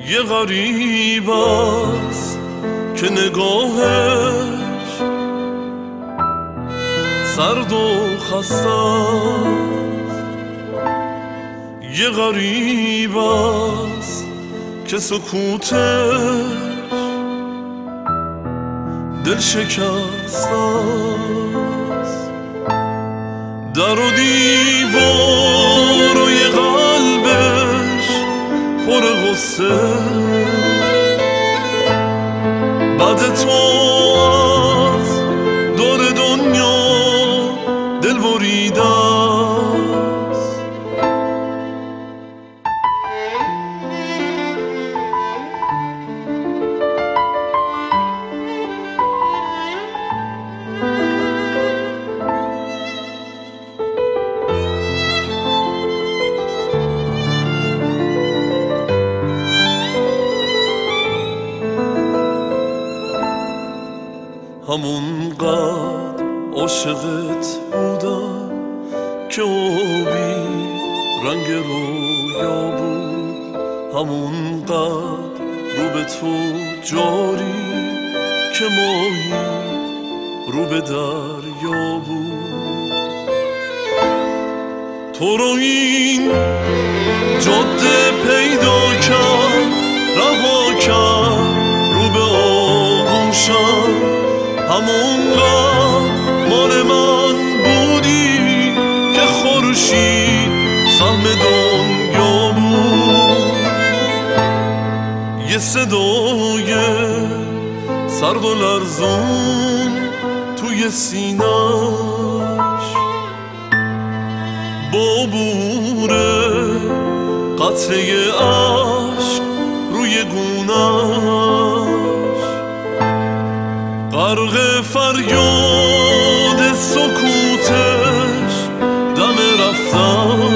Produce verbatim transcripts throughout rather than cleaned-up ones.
یه غریب است که نگاهش سرد و خسته است. یه غریب است که سکوتش دل شکسته است. در و دیوار و یه قلبش پر غصه، بعد تو از دور دنیا دل بریده است. همونقدر عاشقت بودم که آبی رنگ رویا بود، همونقدر رو به تو جاری که ماهی رو به دریا بود. تو رو این جاده پیدا کرد، رها کرد رو به آغوشم، همونقدر مال من بودی که خورشید سهم دنیا بود. یه صدای سرد و لرزون توی سینش با بوره قطره عشق روی گونش، غرق فریاد سکوتش دم رفتن،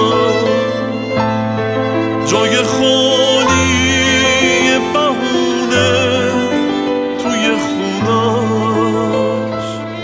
جای خالی بهونه توی خونش.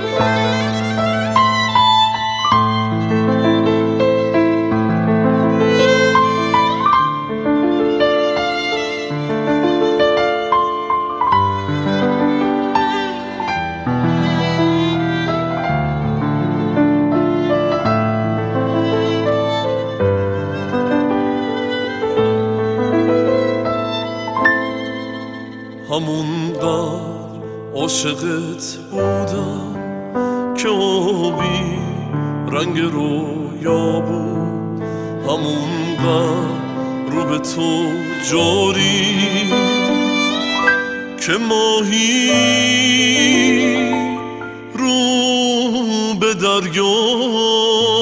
همونقدر عاشقت بودم که آبی رنگ رویا بود، همونقدر رو به تو جاری که ماهی رو به دریا